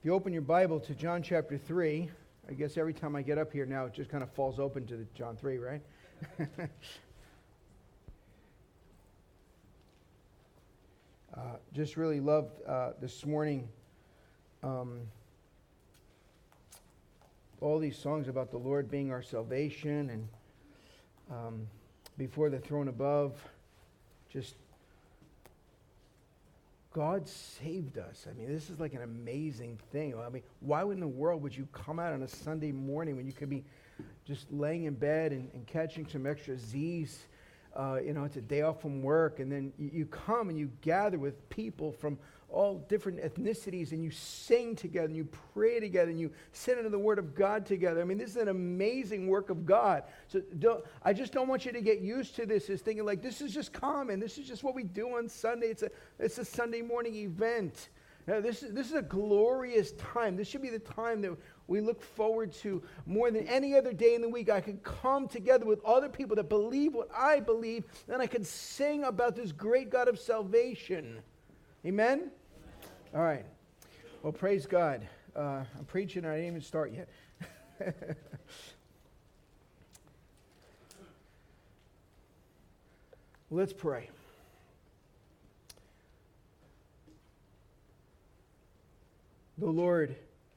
If you open your Bible to John chapter 3, I guess every time I get up here now, it just kind of falls open to John 3, right? Just really loved this morning all these songs about the Lord being our salvation and before the throne above. Just God saved us. I mean, this is like an amazing thing. I mean, why in the world would you come out on a Sunday morning when you could be just laying in bed and catching some extra Z's? It's a day off from work, and then you come and you gather with people from all different ethnicities, and you sing together, and you pray together, and you sit into the Word of God together. I mean, this is an amazing work of God. So I just don't want you to get used to this as thinking like this is just common. This is just what we do on Sunday. It's a Sunday morning event. This is a glorious time. This should be the time that we look forward to more than any other day in the week. I could come together with other people that believe what I believe, and I could sing about this great God of salvation. Amen? All right. Well, praise God. I'm preaching and I didn't even start yet. Let's pray. The Lord,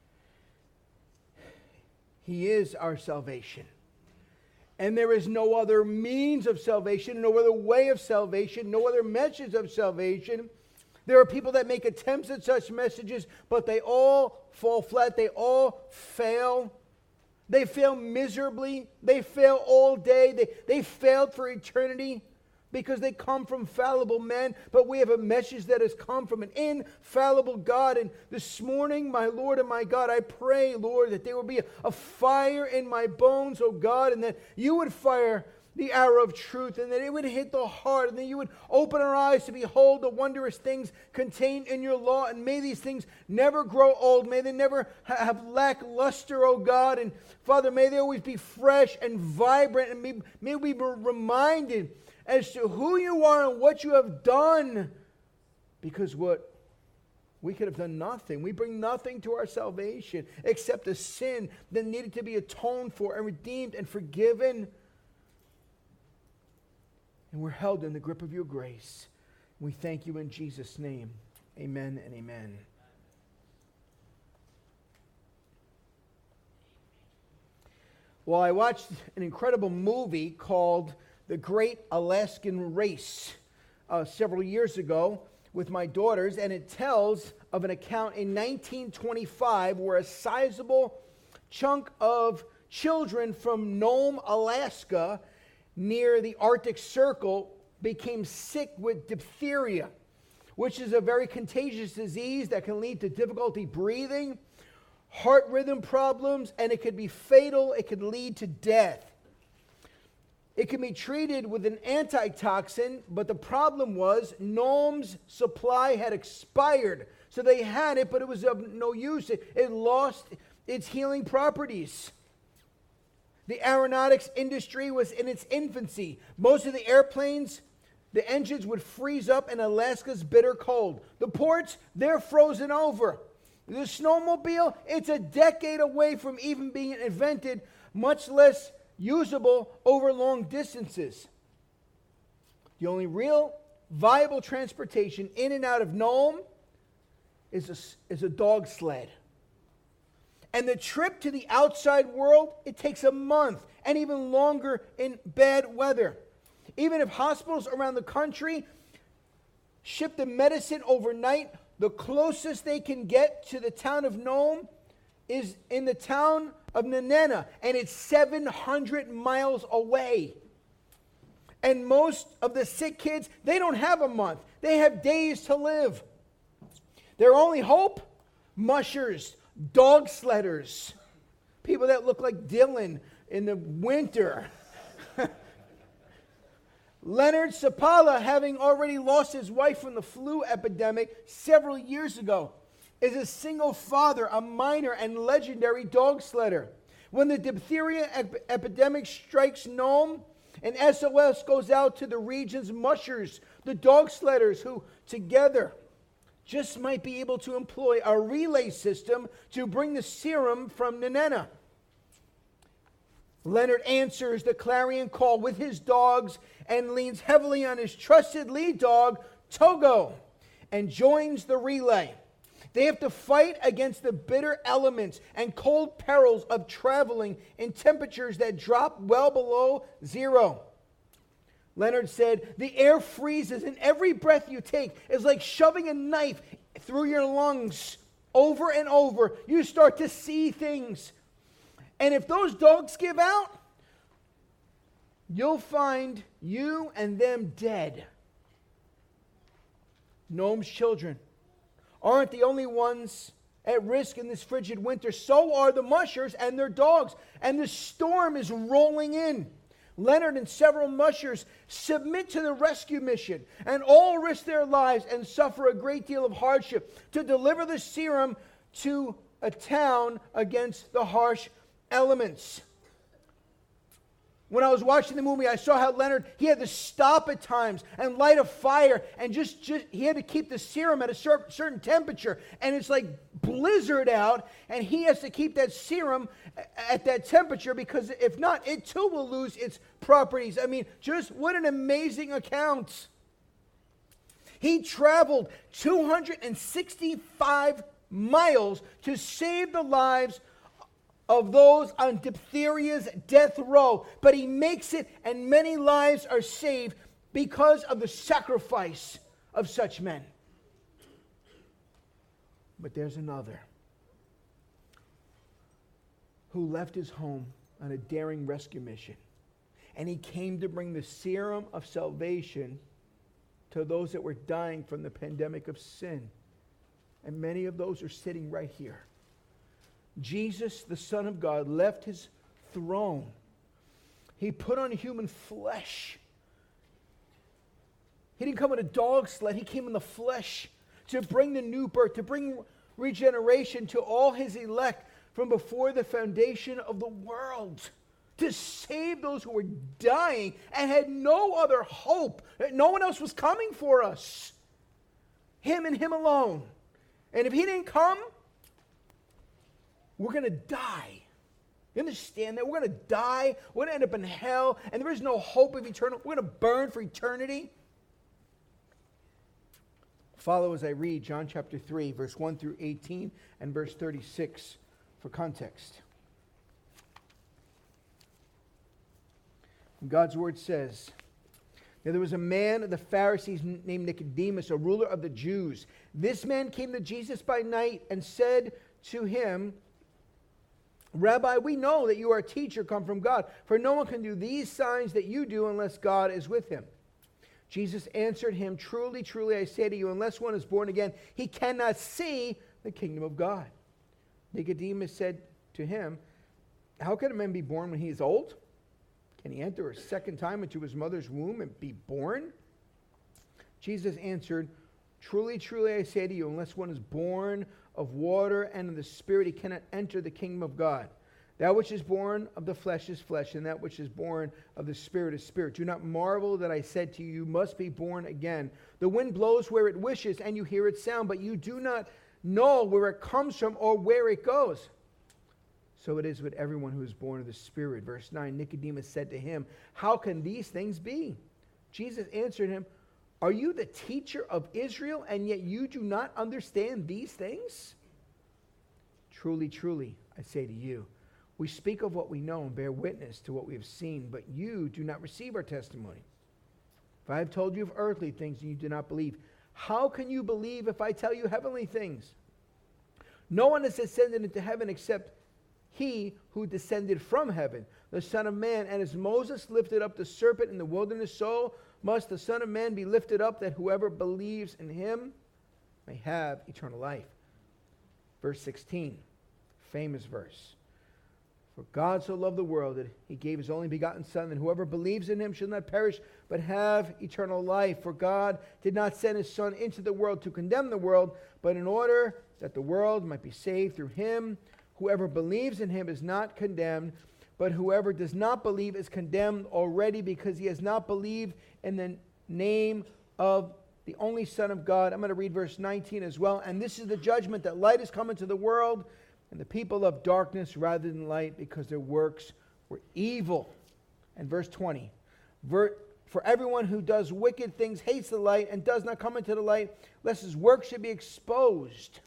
He is our salvation. And there is no other means of salvation, no other way of salvation, no other message of salvation. There are people that make attempts at such messages, but they all fall flat. They all fail. They fail miserably. They fail all day. They failed for eternity because they come from fallible men. But we have a message that has come from an infallible God. And this morning, my Lord and my God, I pray, Lord, that there will be a fire in my bones, oh God, and that you would fire the arrow of truth, and that it would hit the heart, and that you would open our eyes to behold the wondrous things contained in your law, and may these things never grow old. May they never have lackluster, oh God, and Father, may they always be fresh and vibrant, and may we be reminded as to who you are and what you have done, because we could have done nothing. We bring nothing to our salvation except a sin that needed to be atoned for and redeemed and forgiven. And we're held in the grip of your grace. We thank you in Jesus' name. Amen and amen. Well, I watched an incredible movie called The Great Alaskan Race several years ago with my daughters, and it tells of an account in 1925 where a sizable chunk of children from Nome, Alaska, near the Arctic Circle, became sick with diphtheria, which is a very contagious disease that can lead to difficulty breathing, heart rhythm problems, and it could be fatal. It could lead to death. It can be treated with an antitoxin, but the problem was Nome's supply had expired. So they had it, but it was of no use. It lost its healing properties. The aeronautics industry was in its infancy. Most of the airplanes, the engines would freeze up in Alaska's bitter cold. The ports, they're frozen over. The snowmobile, it's a decade away from even being invented, much less usable over long distances. The only real viable transportation in and out of Nome is a dog sled. And the trip to the outside world, it takes a month and even longer in bad weather. Even if hospitals around the country ship the medicine overnight, the closest they can get to the town of Nome is in the town of Nenana, and it's 700 miles away. And most of the sick kids, they don't have a month. They have days to live. Their only hope? Mushers, dog sledders, people that look like Dylan in the winter. Leonard Sapala, having already lost his wife from the flu epidemic several years ago, is a single father, a minor and legendary dog sledder. When the diphtheria epidemic strikes Nome, an SOS goes out to the region's mushers, the dog sledders, who together just might be able to employ a relay system to bring the serum from Nenana. Leonard answers the clarion call with his dogs and leans heavily on his trusted lead dog, Togo, and joins the relay. They have to fight against the bitter elements and cold perils of traveling in temperatures that drop well below zero. Leonard said, the air freezes and every breath you take is like shoving a knife through your lungs over and over. You start to see things. And if those dogs give out, you'll find you and them dead. Noam's children aren't the only ones at risk in this frigid winter. So are the mushers and their dogs. And the storm is rolling in. Leonard and several mushers submit to the rescue mission and all risk their lives and suffer a great deal of hardship to deliver the serum to a town against the harsh elements. When I was watching the movie, I saw how Leonard, he had to stop at times and light a fire, and just he had to keep the serum at a certain temperature. And it's like blizzard out, and he has to keep that serum at that temperature, because if not, it too will lose its properties. I mean, just what an amazing account. He traveled 265 miles to save the lives of those on diphtheria's death row. But he makes it, and many lives are saved because of the sacrifice of such men. But there's another who left his home on a daring rescue mission. And he came to bring the serum of salvation to those that were dying from the pandemic of sin. And many of those are sitting right here. Jesus, the Son of God, left his throne. He put on human flesh. He didn't come in a dog sled. He came in the flesh to bring the new birth, to bring regeneration to all his elect from before the foundation of the world, to save those who were dying and had no other hope. No one else was coming for us. Him and him alone. And if he didn't come, we're going to die. You understand that? We're going to die. We're going to end up in hell. And there is no hope of eternal. We're going to burn for eternity. Follow as I read John chapter 3, verse 1 through 18 and verse 36 for context. God's word says, now there was a man of the Pharisees named Nicodemus, a ruler of the Jews. This man came to Jesus by night and said to him, Rabbi, we know that you are a teacher come from God, for no one can do these signs that you do unless God is with him. Jesus answered him, truly, truly, I say to you, unless one is born again, he cannot see the kingdom of God. Nicodemus said to him, how can a man be born when he is old? Can he enter a second time into his mother's womb and be born? Jesus answered, truly, truly, I say to you, unless one is born of water and of the Spirit, he cannot enter the kingdom of God. That which is born of the flesh is flesh, and that which is born of the Spirit is spirit. Do not marvel that I said to you, you must be born again. The wind blows where it wishes, and you hear its sound, but you do not know where it comes from or where it goes. So it is with everyone who is born of the Spirit. Verse 9, Nicodemus said to him, how can these things be? Jesus answered him, are you the teacher of Israel, and yet you do not understand these things? Truly, truly, I say to you, we speak of what we know and bear witness to what we have seen, but you do not receive our testimony. If I have told you of earthly things and you do not believe, how can you believe if I tell you heavenly things? No one has ascended into heaven except he who descended from heaven, the Son of Man. And as Moses lifted up the serpent in the wilderness, so must the Son of Man be lifted up, that whoever believes in him may have eternal life. Verse 16, famous verse. For God so loved the world that he gave his only begotten Son, that whoever believes in him shall not perish, but have eternal life. For God did not send his Son into the world to condemn the world, but in order that the world might be saved through him. Whoever believes in him is not condemned, but whoever does not believe is condemned already, because he has not believed in the name of the only Son of God. I'm going to read verse 19 as well. And this is the judgment, that light has come into the world, and the people love darkness rather than light, because their works were evil. And verse 20. For everyone who does wicked things hates the light and does not come into the light, lest his work should be exposed.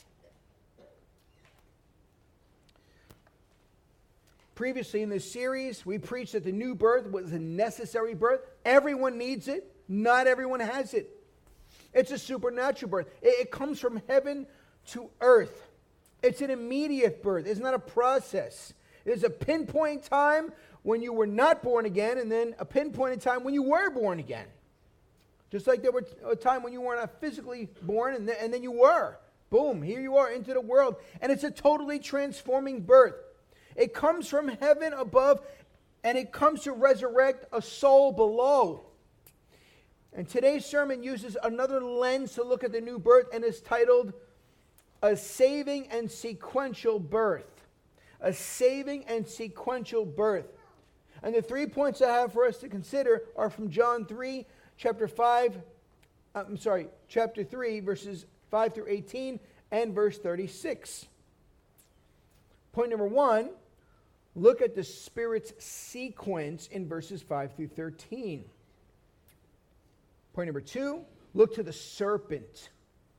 Previously in this series, we preached that the new birth was a necessary birth. Everyone needs it. Not everyone has it. It's a supernatural birth. It comes from heaven to earth. It's an immediate birth. It's not a process. There's a pinpoint time when you were not born again, and then a pinpoint in time when you were born again. Just like there was a time when you were not physically born, and then you were. Boom, here you are into the world. And it's a totally transforming birth. It comes from heaven above, and it comes to resurrect a soul below. And today's sermon uses another lens to look at the new birth, and is titled, A Saving and Sequential Birth. A saving and sequential birth. And the 3 points I have for us to consider are from John 3, chapter 3, verses 5 through 18, and verse 36. Point number 1, look at the Spirit's sequence in verses 5 through 13. Point number 2, look to the serpent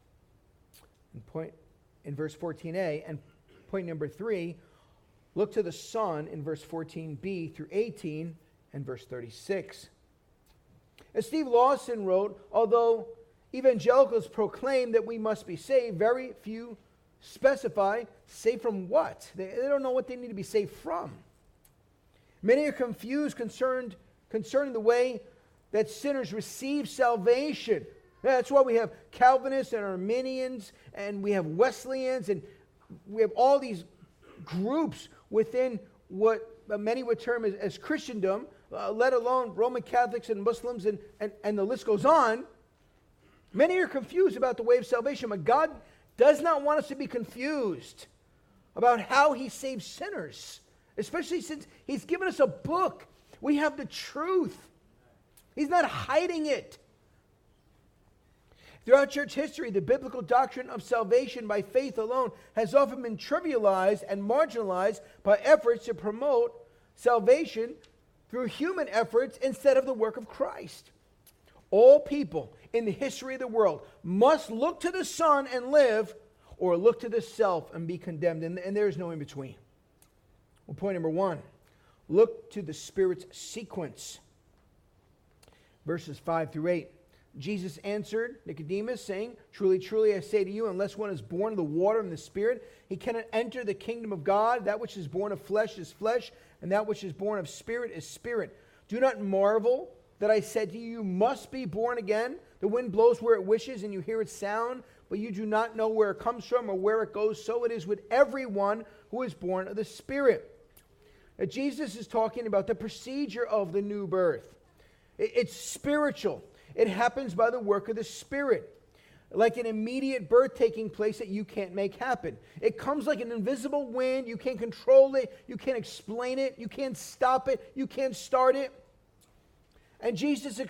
in verse 14a. And point number 3, look to the Son in verse 14b through 18 and verse 36. As Steve Lawson wrote, although evangelicals proclaim that we must be saved, very few specify saved from what. They don't know what they need to be saved from. Many are confused concerning the way that sinners receive salvation. That's why we have Calvinists and Arminians, and we have Wesleyans, and we have all these groups within what many would term as Christendom, let alone Roman Catholics and Muslims, and the list goes on. Many are confused about the way of salvation, but God does not want us to be confused about how He saves sinners, especially since He's given us a book. We have the truth. He's not hiding it. Throughout church history, the biblical doctrine of salvation by faith alone has often been trivialized and marginalized by efforts to promote salvation through human efforts instead of the work of Christ. All people in the history of the world must look to the Son and live, or look to the self and be condemned, and there is no in between. Well, point number 1, look to the Spirit's sequence. Verses 5 through 8. Jesus answered Nicodemus, saying, Truly, truly, I say to you, unless one is born of the water and the Spirit, he cannot enter the kingdom of God. That which is born of flesh is flesh, and that which is born of spirit is spirit. Do not marvel that I said to you, you must be born again. The wind blows where it wishes, and you hear its sound, but you do not know where it comes from or where it goes. So it is with everyone who is born of the Spirit. Now, Jesus is talking about the procedure of the new birth. It's spiritual. It happens by the work of the Spirit, like an immediate birth taking place that you can't make happen. It comes like an invisible wind. You can't control it. You can't explain it. You can't stop it. You can't start it. And Jesus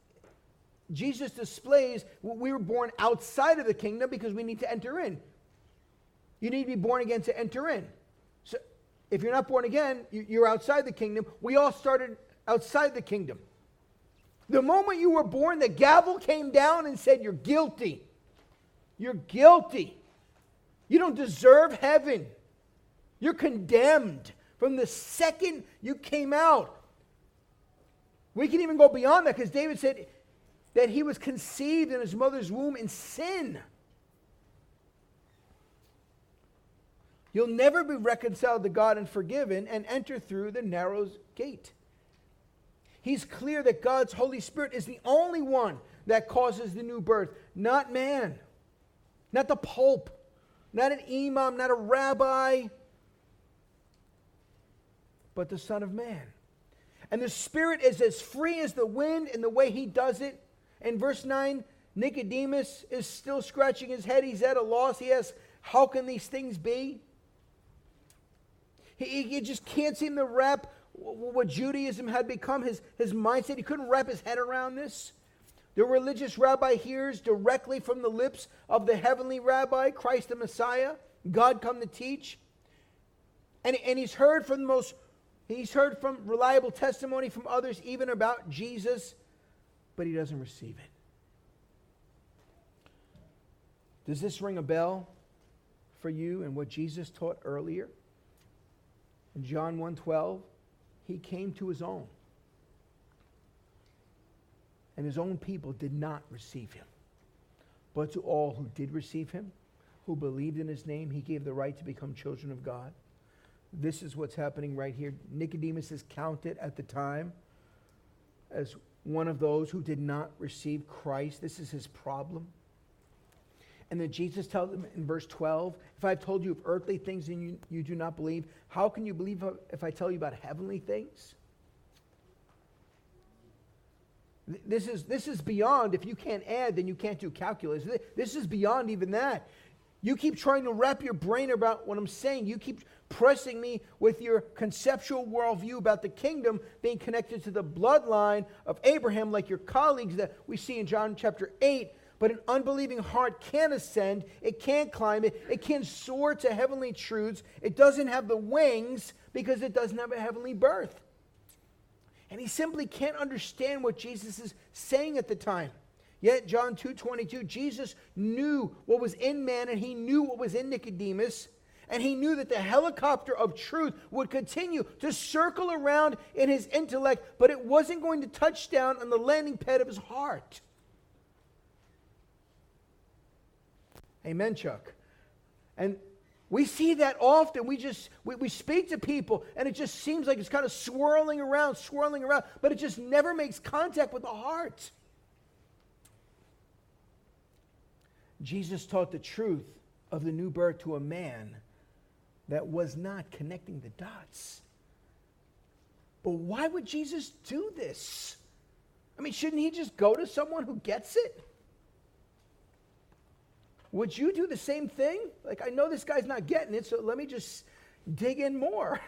displays we were born outside of the kingdom because we need to enter in. You need to be born again to enter in. So if you're not born again, you're outside the kingdom. We all started outside the kingdom. The moment you were born, the gavel came down and said, you're guilty. You're guilty. You don't deserve heaven. You're condemned from the second you came out. We can even go beyond that, because David said that he was conceived in his mother's womb in sin. You'll never be reconciled to God and forgiven and enter through the narrow gate. He's clear that God's Holy Spirit is the only one that causes the new birth, not man, not the Pope, not an imam, not a rabbi, but the Son of Man. And the Spirit is as free as the wind in the way He does it. In verse 9, Nicodemus is still scratching his head. He's at a loss. He asks, how can these things be? He just can't seem to wrap what Judaism had become, his mindset. He couldn't wrap his head around this. The religious rabbi hears directly from the lips of the heavenly rabbi, Christ the Messiah, God come to teach. And he's heard from reliable testimony from others, even about Jesus, but he doesn't receive it. Does this ring a bell for you and what Jesus taught earlier? In John 1:12, he came to his own, and his own people did not receive him. But to all who did receive him, who believed in his name, he gave the right to become children of God. This is what's happening right here. Nicodemus is counted at the time as one of those who did not receive Christ. This is his problem. And then Jesus tells him in verse 12, if I've told you of earthly things and you do not believe, how can you believe if I tell you about heavenly things? This is beyond, if you can't add, then you can't do calculus. This is beyond even that. You keep trying to wrap your brain about what I'm saying. You keep pressing me with your conceptual worldview about the kingdom being connected to the bloodline of Abraham, like your colleagues that we see in John chapter 8. But an unbelieving heart can't ascend, it can't climb, it can't soar to heavenly truths. It doesn't have the wings because it doesn't have a heavenly birth. And he simply can't understand what Jesus is saying at the time. Yet, John 2:22, Jesus knew what was in man and he knew what was in Nicodemus. And he knew that the helicopter of truth would continue to circle around in his intellect, but it wasn't going to touch down on the landing pad of his heart. Amen, Chuck. And we see that often. We speak to people, and it just seems like it's kind of swirling around, but it just never makes contact with the heart. Jesus taught the truth of the new birth to a man that was not connecting the dots. But why would Jesus do this? I mean, shouldn't he just go to someone who gets it? Would you do the same thing? Like, I know this guy's not getting it, so let me just dig in more.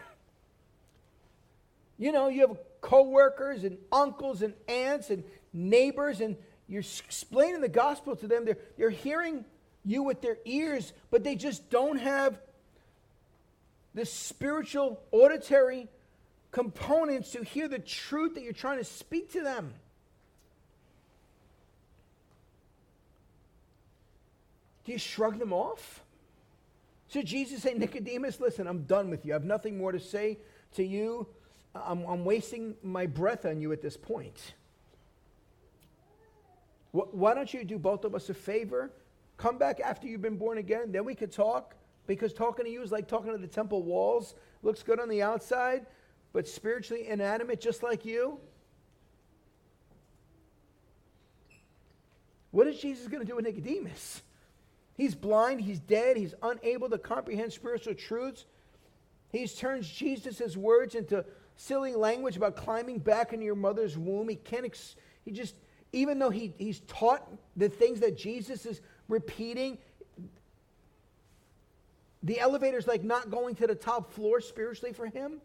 You know, you have coworkers and uncles and aunts and neighbors, and you're explaining the gospel to them. They're hearing you with their ears, but they just don't have the spiritual, auditory components to hear the truth that you're trying to speak to them. Do you shrug them off? So Jesus say, Nicodemus, listen, I'm done with you. I have nothing more to say to you. I'm wasting my breath on you at this point. Why don't you do both of us a favor? Come back after you've been born again. Then we could talk. Because talking to you is like talking to the temple walls. Looks good on the outside, but spiritually inanimate, just like you. What is Jesus going to do with Nicodemus? He's blind, he's dead, he's unable to comprehend spiritual truths. He turns Jesus' words into silly language about climbing back into your mother's womb. Even though he's taught the things that Jesus is repeating, the elevator's like not going to the top floor spiritually for him.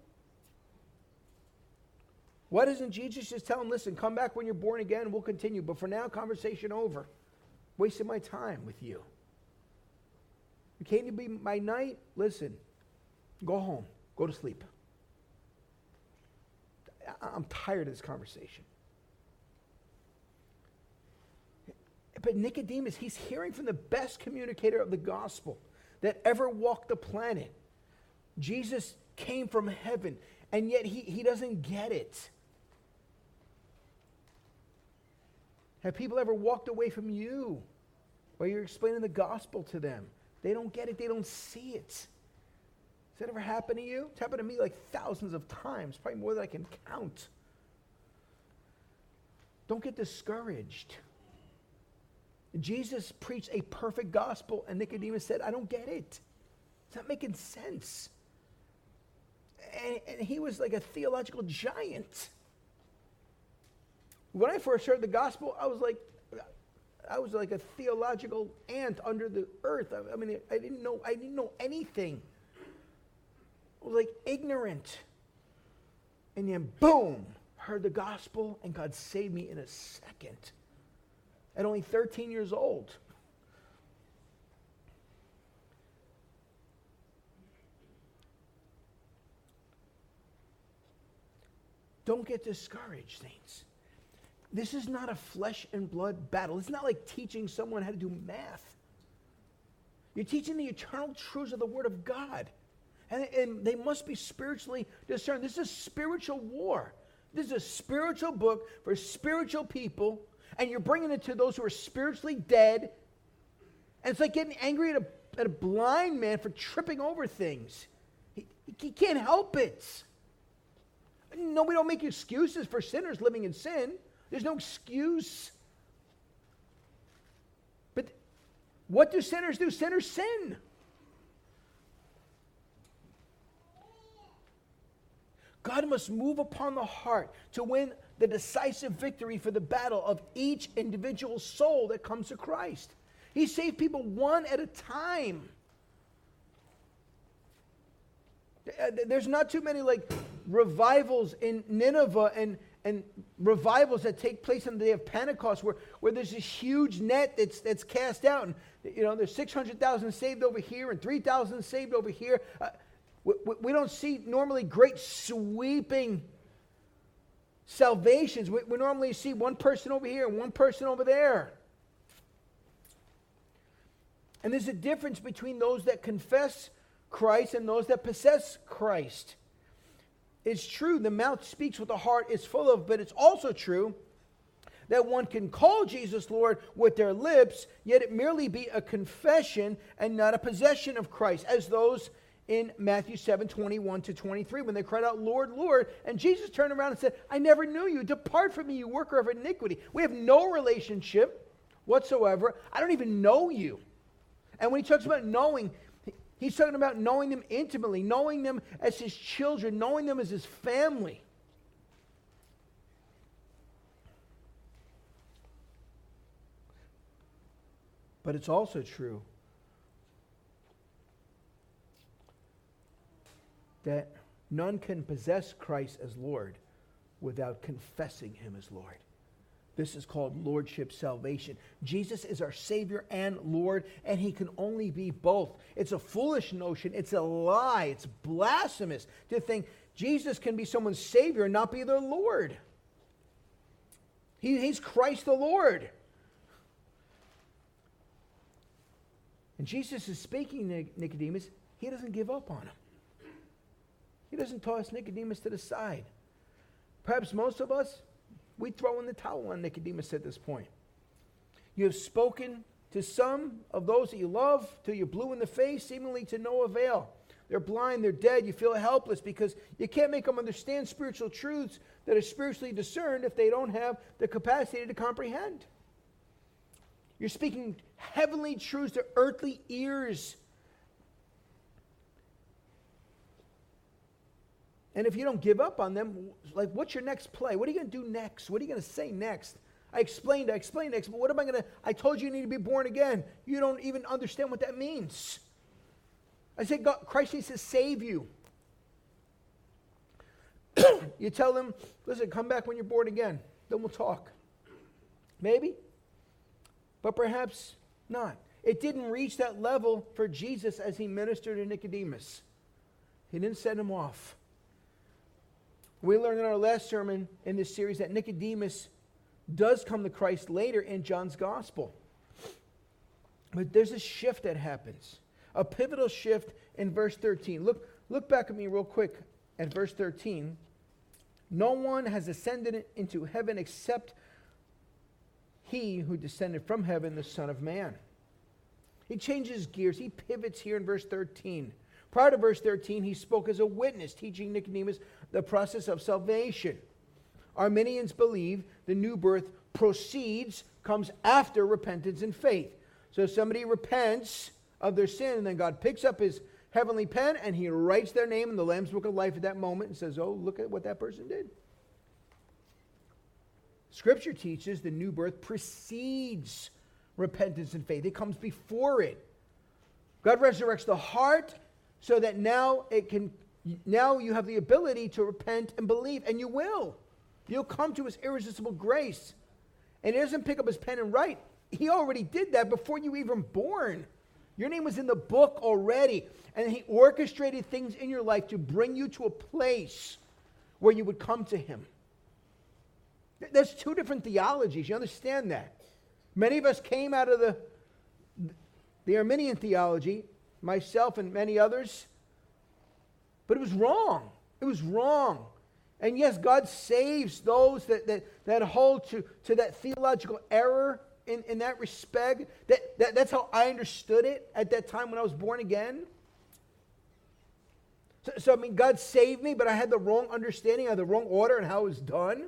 Why doesn't Jesus just tell him, listen, come back when you're born again, we'll continue. But for now, conversation over. Wasting my time with you. You came to be my night? Listen, go home. Go to sleep. I'm tired of this conversation. But Nicodemus, he's hearing from the best communicator of the gospel that ever walked the planet. Jesus came from heaven, and yet he doesn't get it. Have people ever walked away from you while you're explaining the gospel to them? They don't get it. They don't see it. Has that ever happened to you? It's happened to me like thousands of times, probably more than I can count. Don't get discouraged. Jesus preached a perfect gospel, and Nicodemus said, I don't get it. It's not making sense. And he was like a theological giant. When I first heard the gospel, I was like a theological ant under the earth. I mean, I didn't know anything. I was like ignorant. And then boom, heard the gospel, and God saved me in a second. at only 13 years old. Don't get discouraged, saints. This is not a flesh and blood battle. It's not like teaching someone how to do math. You're teaching the eternal truths of the Word of God. And they must be spiritually discerned. This is a spiritual war. This is a spiritual book for spiritual people, and you're bringing it to those who are spiritually dead. And it's like getting angry at a blind man for tripping over things. He can't help it. No, we don't make excuses for sinners living in sin. There's no excuse. But what do sinners do? Sinners sin. God must move upon the heart to win the decisive victory for the battle of each individual soul that comes to Christ. He saved people one at a time. There's not too many like revivals in Nineveh and revivals that take place on the day of Pentecost where there's this huge net that's cast out. And, there's 600,000 saved over here and 3,000 saved over here. We don't see normally great sweeping salvations. We normally see one person over here and one person over there. And there's a difference between those that confess Christ and those that possess Christ. It's true, the mouth speaks what the heart is full of, but it's also true that one can call Jesus Lord with their lips, yet it merely be a confession and not a possession of Christ, as those in Matthew 7:21-23, when they cried out, Lord, Lord, and Jesus turned around and said, I never knew you. Depart from me, you worker of iniquity. We have no relationship whatsoever. I don't even know you. And when he talks about knowing, he's talking about knowing them intimately, knowing them as his children, knowing them as his family. But it's also true that none can possess Christ as Lord without confessing him as Lord. This is called lordship salvation. Jesus is our Savior and Lord, and he can only be both. It's a foolish notion. It's a lie. It's blasphemous to think Jesus can be someone's Savior and not be their Lord. He's Christ the Lord. And Jesus is speaking to Nicodemus. He doesn't give up on him. He doesn't toss Nicodemus to the side. Perhaps most of us, we throw in the towel on Nicodemus at this point. You have spoken to some of those that you love till you're blue in the face, seemingly to no avail. They're blind, they're dead, you feel helpless because you can't make them understand spiritual truths that are spiritually discerned if they don't have the capacity to comprehend. You're speaking heavenly truths to earthly ears. And if you don't give up on them, like, what's your next play? What are you going to do next? What are you going to say next? I explained next, but what am I going to, I told you need to be born again. You don't even understand what that means. I said, God, Christ needs to save you. You tell them, listen, come back when you're born again. Then we'll talk. Maybe, but perhaps not. It didn't reach that level for Jesus as he ministered to Nicodemus. He didn't send him off. We learned in our last sermon in this series that Nicodemus does come to Christ later in John's gospel. But there's a shift that happens, a pivotal shift in verse 13. Look back at me real quick at verse 13. No one has ascended into heaven except he who descended from heaven, the Son of Man. He changes gears. He pivots here in verse 13. Prior to verse 13, he spoke as a witness, teaching Nicodemus the process of salvation. Arminians believe the new birth comes after repentance and faith. So somebody repents of their sin, and then God picks up his heavenly pen, and he writes their name in the Lamb's Book of Life at that moment and says, oh, look at what that person did. Scripture teaches the new birth precedes repentance and faith. It comes before it. God resurrects the heart so that now you have the ability to repent and believe, and you will. You'll come to his irresistible grace. and he doesn't pick up his pen and write. He already did that before you were even born. Your name was in the book already. And he orchestrated things in your life to bring you to a place where you would come to him. There's two different theologies. You understand that? Many of us came out of the Arminian theology, myself and many others, but it was wrong. It was wrong. And yes, God saves those that hold to that theological error in that respect. That's how I understood it at that time when I was born again. So I mean, God saved me, but I had the wrong understanding, I had the wrong order and how it was done.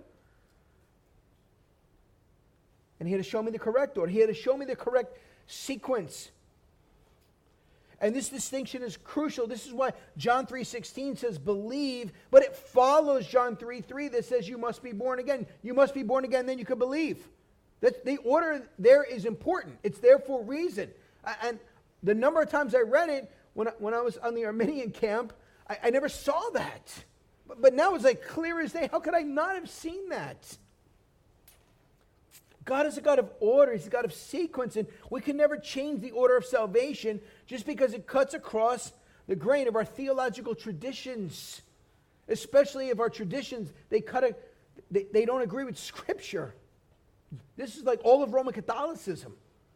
And he had to show me the correct order. He had to show me the correct sequence. And this distinction is crucial. This is why John 3:16 says believe, but it follows John 3:3 that says you must be born again. You must be born again, then you can believe. The order there is important. It's there for a reason. And the number of times I read it when I was on the Arminian camp, I never saw that. But now it's like clear as day. How could I not have seen that? God is a God of order. He's a God of sequence. And we can never change the order of salvation just because it cuts across the grain of our theological traditions. Especially if our traditions, they don't agree with Scripture. This is like all of Roman Catholicism.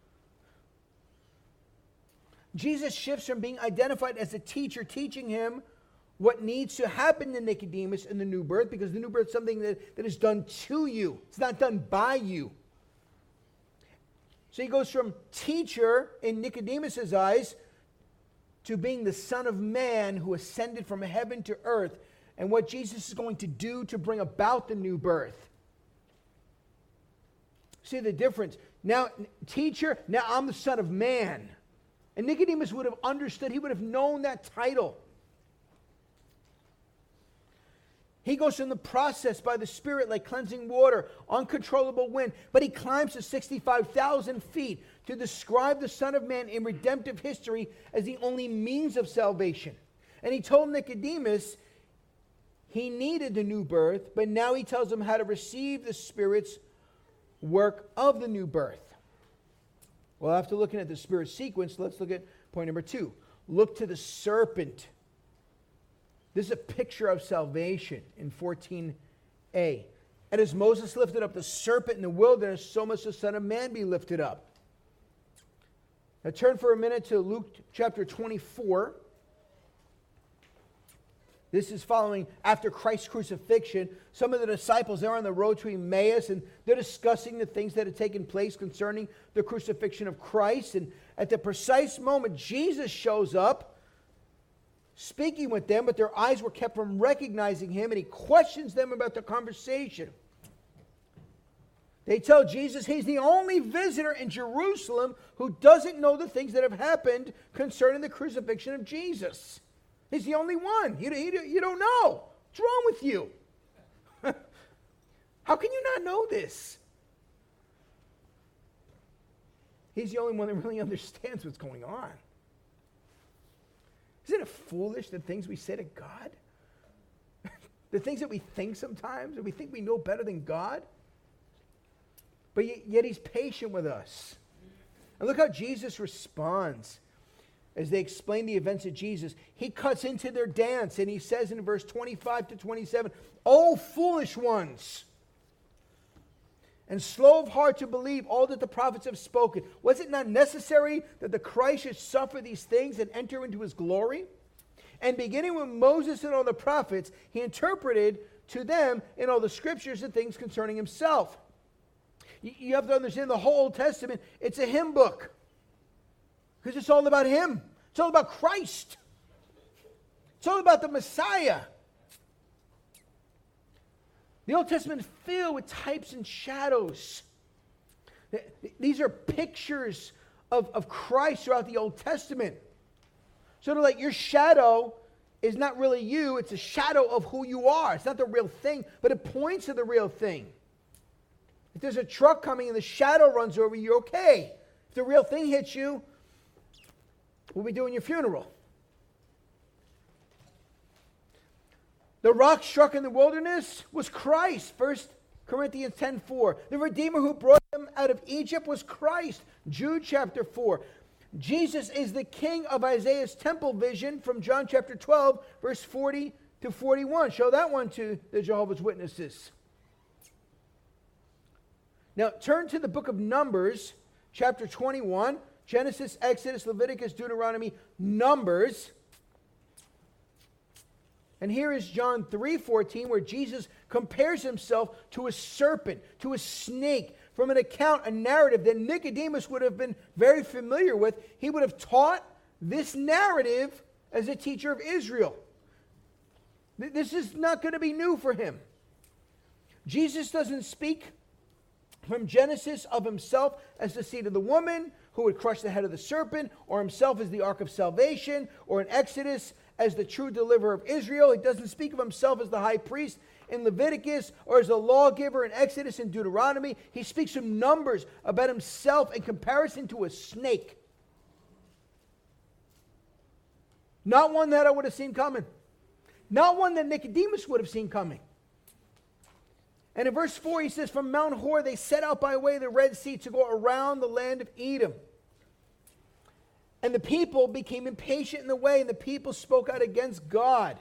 Jesus shifts from being identified as a teacher, teaching him what needs to happen to Nicodemus in the new birth, because the new birth is something that is done to you. It's not done by you. So he goes from teacher in Nicodemus' eyes to being the Son of Man who ascended from heaven to earth, and what Jesus is going to do to bring about the new birth. See the difference? Now, teacher, now I'm the Son of Man. And Nicodemus would have understood, he would have known that title. He goes from the process by the Spirit like cleansing water, uncontrollable wind, but he climbs to 65,000 feet to describe the Son of Man in redemptive history as the only means of salvation. And he told Nicodemus he needed the new birth, but now he tells him how to receive the Spirit's work of the new birth. Well, after looking at the Spirit sequence, let's look at point number 2. Look to the serpent. This is a picture of salvation in 14a. And as Moses lifted up the serpent in the wilderness, so must the Son of Man be lifted up. Now turn for a minute to Luke chapter 24. This is following after Christ's crucifixion. Some of the disciples are on the road to Emmaus, and they're discussing the things that had taken place concerning the crucifixion of Christ. And at the precise moment, Jesus shows up, speaking with them, but their eyes were kept from recognizing him, and he questions them about the conversation. They tell Jesus he's the only visitor in Jerusalem who doesn't know the things that have happened concerning the crucifixion of Jesus. He's the only one. You don't know. What's wrong with you? How can you not know this? He's the only one that really understands what's going on. Isn't it foolish the things we say to God? The things that we think sometimes, that we think we know better than God? But yet he's patient with us. And look how Jesus responds. As they explain the events of Jesus, he cuts into their dance and he says in verse 25 to 27, "O foolish ones, and slow of heart to believe all that the prophets have spoken. Was it not necessary that the Christ should suffer these things and enter into his glory?" And beginning with Moses and all the prophets, he interpreted to them in all the scriptures the things concerning himself. You have to understand the whole Old Testament, it's a hymn book. Because it's all about him. It's all about Christ. It's all about the Messiah. The Old Testament is filled with types and shadows. These are pictures of Christ throughout the Old Testament. Sort of like your shadow is not really you, it's a shadow of who you are. It's not the real thing, but it points to the real thing. If there's a truck coming and the shadow runs over you, you're okay. If the real thing hits you, we'll be doing your funeral. The rock struck in the wilderness was Christ. 1 Corinthians 10:4. The Redeemer who brought out of Egypt was Christ. Jude chapter 4. Jesus is the king of Isaiah's temple vision from John chapter 12, verse 40 to 41. Show that one to the Jehovah's Witnesses. Now turn to the book of Numbers, chapter 21. Genesis, Exodus, Leviticus, Deuteronomy, Numbers. And here is John 3:14, where Jesus compares himself to a serpent, to a snake, from an account, a narrative that Nicodemus would have been very familiar with. He would have taught this narrative as a teacher of Israel. This is not going to be new for him. Jesus doesn't speak from Genesis of himself as the seed of the woman who would crush the head of the serpent, or himself as the ark of salvation, or in Exodus as the true deliverer of Israel. He doesn't speak of himself as the high priest in Leviticus, or as the lawgiver in Exodus and Deuteronomy. He speaks in Numbers about himself in comparison to a snake. Not one that I would have seen coming. Not one that Nicodemus would have seen coming. And in verse 4 he says, from Mount Hor they set out by way of the Red Sea to go around the land of Edom. And the people became impatient in the way, and the people spoke out against God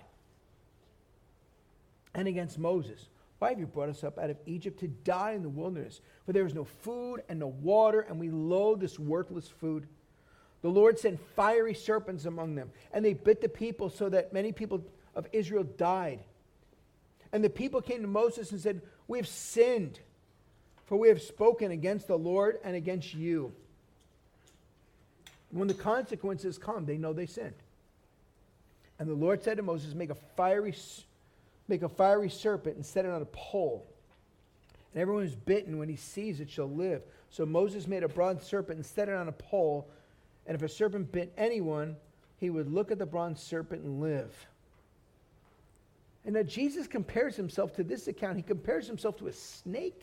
and against Moses. Why have you brought us up out of Egypt to die in the wilderness? For there is no food and no water, and we loathe this worthless food. The Lord sent fiery serpents among them, and they bit the people so that many people of Israel died. And the people came to Moses and said, we have sinned, for we have spoken against the Lord and against you. When the consequences come, they know they sinned. And the Lord said to Moses, make a fiery serpent and set it on a pole. And everyone who's bitten, when he sees it, shall live. So Moses made a bronze serpent and set it on a pole. And if a serpent bit anyone, he would look at the bronze serpent and live. And now Jesus compares himself to this account. He compares himself to a snake.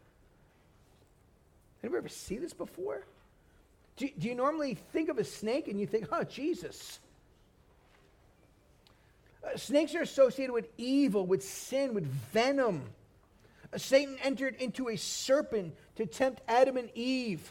Anybody ever see this before? Do you normally think of a snake and you think, oh, Jesus? Snakes are associated with evil, with sin, with venom. Satan entered into a serpent to tempt Adam and Eve.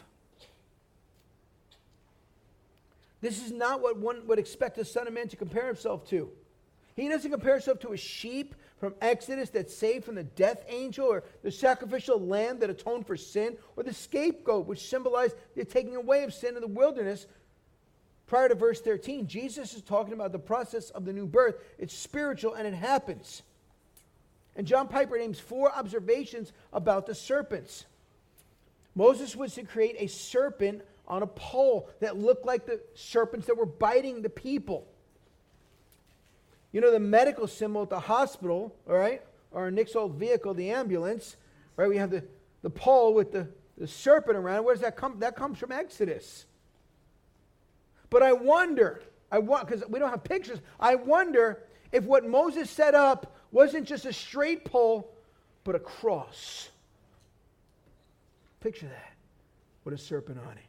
This is not what one would expect the Son of Man to compare himself to. He doesn't compare himself to a sheep from Exodus that's saved from the death angel, or the sacrificial lamb that atoned for sin, or the scapegoat, which symbolized the taking away of sin in the wilderness. Prior to verse 13, Jesus is talking about the process of the new birth. It's spiritual and it happens. And John Piper names 4 observations about the serpents. Moses was to create a serpent on a pole that looked like the serpents that were biting the people. You know, the medical symbol at the hospital, all right, or Nick's old vehicle, the ambulance, right? We have the pole with the serpent around. Where does that come? That comes from Exodus. But I wonder, because we don't have pictures, I wonder if what Moses set up wasn't just a straight pole, but a cross. Picture that, with a serpent on it.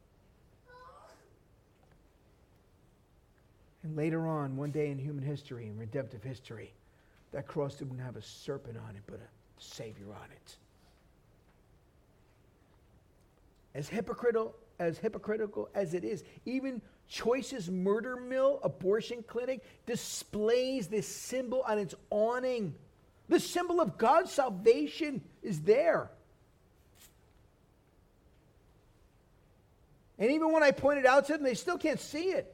And later on, one day in human history, in redemptive history, that cross didn't have a serpent on it, but a Savior on it. As hypocritical as it is, even Choice's murder mill abortion clinic displays this symbol on its awning. The symbol of God's salvation is there. And even when I point it out to them, they still can't see it.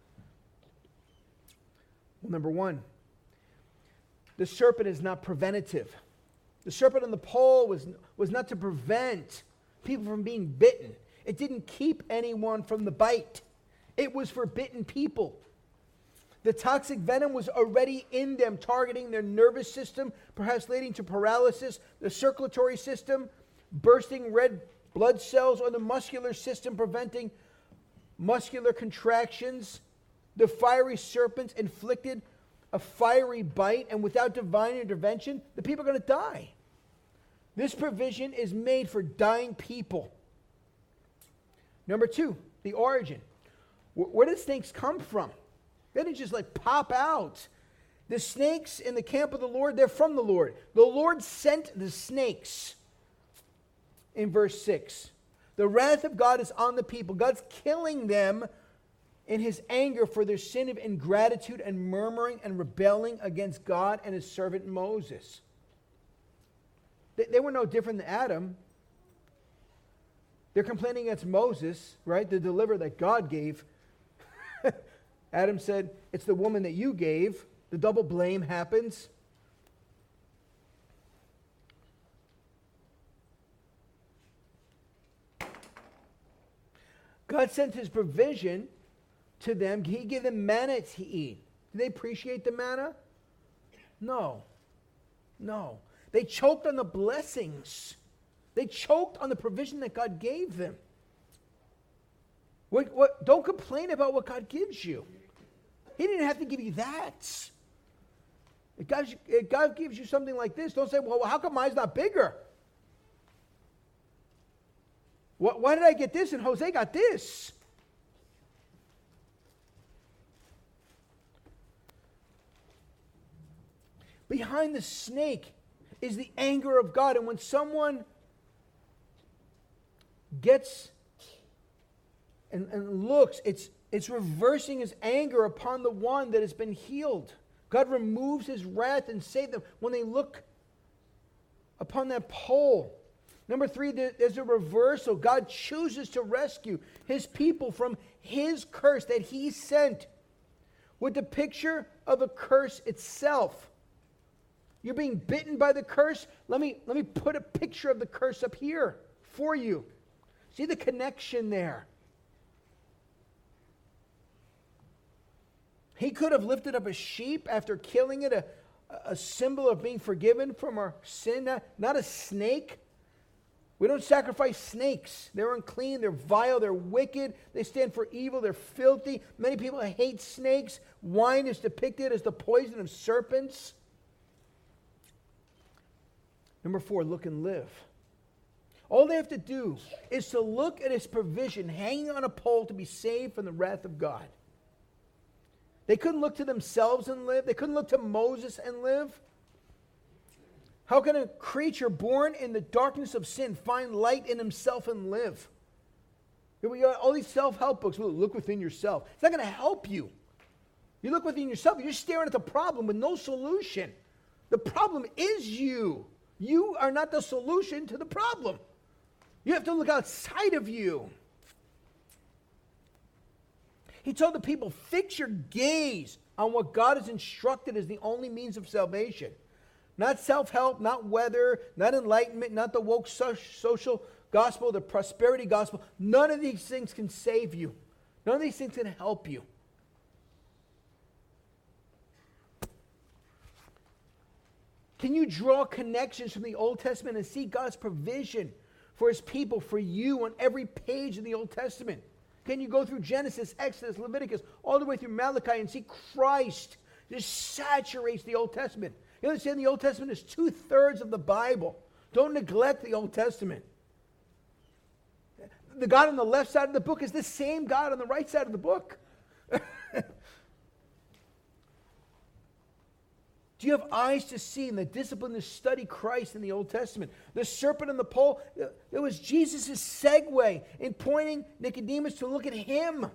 Well, number one, the serpent is not preventative. The serpent on the pole was not to prevent people from being bitten. It didn't keep anyone from the bite. It was for bitten people. The toxic venom was already in them, targeting their nervous system, perhaps leading to paralysis, the circulatory system, bursting red blood cells, or the muscular system, preventing muscular contractions. The fiery serpents inflicted a fiery bite, and without divine intervention, the people are going to die. This provision is made for dying people. Number 2, the origin. Where did snakes come from? They didn't just pop out. The snakes in the camp of the Lord, they're from the Lord. The Lord sent the snakes. in verse 6. The wrath of God is on the people. God's killing them in his anger for their sin of ingratitude and murmuring and rebelling against God and his servant Moses. They were no different than Adam. They're complaining against Moses, right? The deliverer that God gave. Adam said, it's the woman that you gave. The double blame happens. God sent his provision to them. He gave them manna to eat. Did they appreciate the manna? No. No. They choked on the blessings. They choked on the provision that God gave them. Don't complain about what God gives you. He didn't have to give you that. If God gives you something like this, don't say, well, how come mine's not bigger? Why did I get this and Jose got this? Behind the snake is the anger of God. And when someone gets and looks, it's reversing his anger upon the one that has been healed. God removes his wrath and saves them when they look upon that pole. Number 3, there's a reversal. God chooses to rescue his people from his curse that he sent with the picture of a curse itself. You're being bitten by the curse. Let me put a picture of the curse up here for you. See the connection there. He could have lifted up a sheep after killing it, a symbol of being forgiven from our sin, not a snake. We don't sacrifice snakes. They're unclean, they're vile, they're wicked, they stand for evil, they're filthy. Many people hate snakes. Wine is depicted as the poison of serpents. Number 4, look and live. All they have to do is to look at his provision hanging on a pole to be saved from the wrath of God. They couldn't look to themselves and live. They couldn't look to Moses and live. How can a creature born in the darkness of sin find light in himself and live? We got all these self-help books. Look within yourself. It's not going to help you. You look within yourself, you're staring at the problem with no solution. The problem is you. You are not the solution to the problem. You have to look outside of you. He told the people, fix your gaze on what God has instructed as the only means of salvation. Not self-help, not weather, not enlightenment, not the woke social gospel, the prosperity gospel. None of these things can save you. None of these things can help you. Can you draw connections from the Old Testament and see God's provision for his people, for you on every page of the Old Testament? Can you go through Genesis, Exodus, Leviticus, all the way through Malachi and see Christ just saturates the Old Testament? You understand the Old Testament is 2/3 of the Bible. Don't neglect the Old Testament. The God on the left side of the book is the same God on the right side of the book. Do you have eyes to see and the discipline to study Christ in the Old Testament? The serpent on the pole, it was Jesus' segue in pointing Nicodemus to look at him.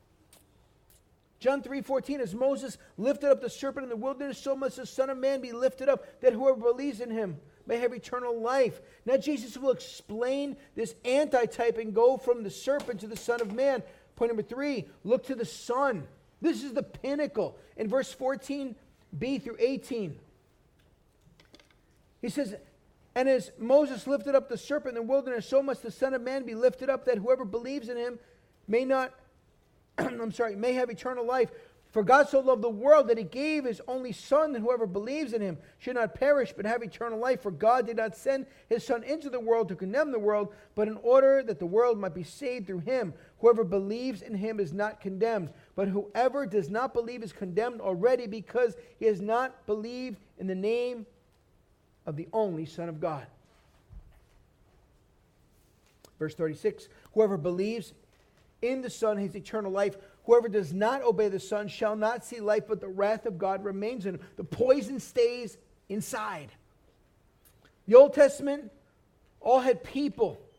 John 3:14, as Moses lifted up the serpent in the wilderness, so must the Son of Man be lifted up, that whoever believes in him may have eternal life. Now Jesus will explain this antitype and go from the serpent to the Son of Man. Point number 3, look to the Son. This is the pinnacle. In verse 14b through 18, he says, and as Moses lifted up the serpent in the wilderness, so must the Son of Man be lifted up, that whoever believes in him may have eternal life. For God so loved the world that he gave his only Son, that whoever believes in him should not perish but have eternal life. For God did not send his Son into the world to condemn the world, but in order that the world might be saved through him. Whoever believes in him is not condemned, but whoever does not believe is condemned already, because he has not believed in the name of the only Son of God. Verse 36, whoever believes in the Son has eternal life. Whoever does not obey the Son shall not see life, but the wrath of God remains in him. The poison stays inside. The Old Testament all had people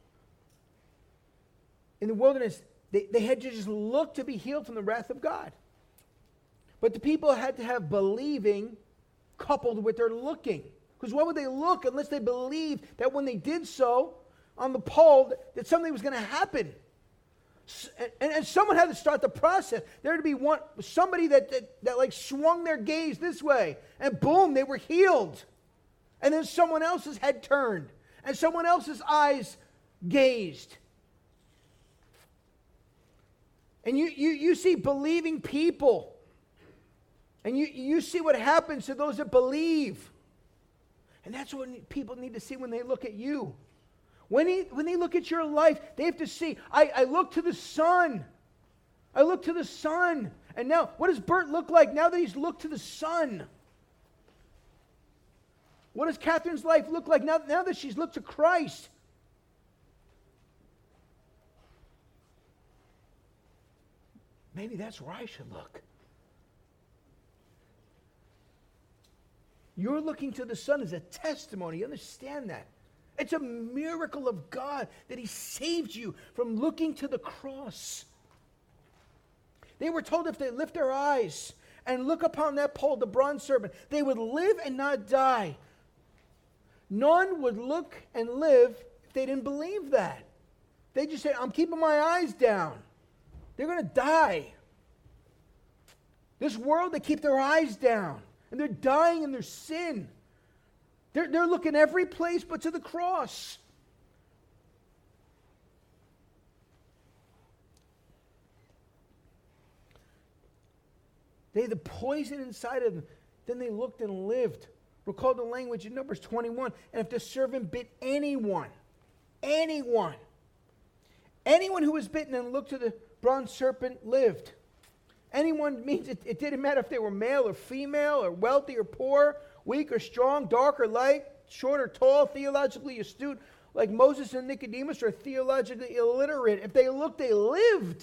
in the wilderness, they had to just look to be healed from the wrath of God. But the people had to have believing coupled with their looking. Because why would they look unless they believed that when they did so on the pole, that something was going to happen? And someone had to start the process. There had to be somebody that like swung their gaze this way, and boom, they were healed. And then someone else's head turned, and someone else's eyes gazed. And you see believing people, and you see what happens to those that believe. And that's what people need to see when they look at you. When they look at your life, they have to see, I look to the sun. I look to the sun. And now, what does Bert look like now that he's looked to the sun? What does Catherine's life look like now that she's looked to Christ? Maybe that's where I should look. You're looking to the sun as a testimony. You understand that? It's a miracle of God that He saved you from looking to the cross. They were told if they lift their eyes and look upon that pole, the bronze serpent, they would live and not die. None would look and live if they didn't believe that. They just said, I'm keeping my eyes down. They're going to die. This world, they keep their eyes down. And they're dying in their sin. They're looking every place but to the cross. They had the poison inside of them. Then they looked and lived. Recall the language in Numbers 21. And if the servant bit anyone who was bitten and looked to the bronze serpent lived. Anyone means it didn't matter if they were male or female or wealthy or poor, weak or strong, dark or light, short or tall, theologically astute, like Moses and Nicodemus, or theologically illiterate. If they looked, they lived.